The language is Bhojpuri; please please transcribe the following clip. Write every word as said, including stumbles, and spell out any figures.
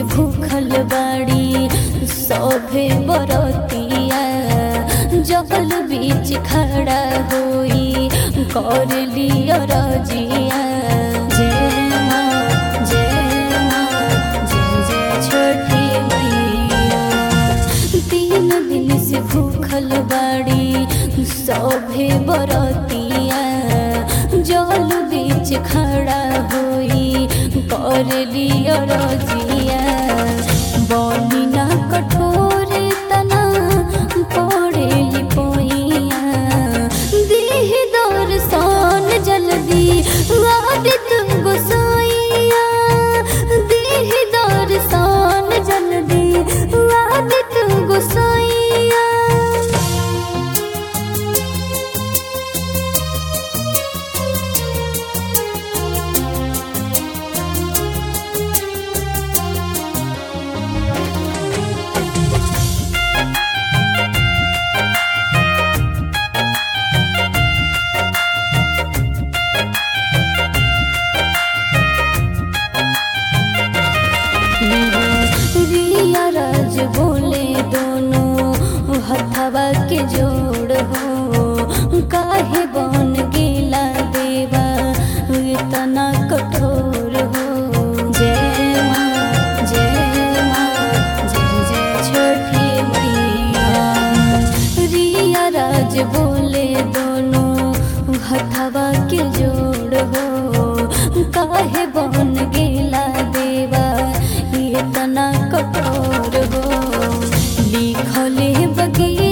से भूखल बाड़ी सभे बरतिया जगल बीच खड़ा होई कर लिया रजिया। जय माँ जय माँ जय जय छठी मैया। तीन दिन से भूखल बाड़ी सभे बरतिया जल बीच खड़ा होई कर लिया रजिया। बनी ना कठोर तना पड़े पोइया देह दर्शन जल्दी आदित गोसाइया। देह दर्शन जल्दी आदित गोसाइया। रिया राज बोले दोनों हथवा के जोड़ हो काहे बन गेला देवा इतना कठोर हो। जय माँ जय माँ जय जय छठी मैया। रिया राज बोले दोनों हथवा के जोड़ हो काहे बन गेला देवा इतना कठोर हो। लिखले बगी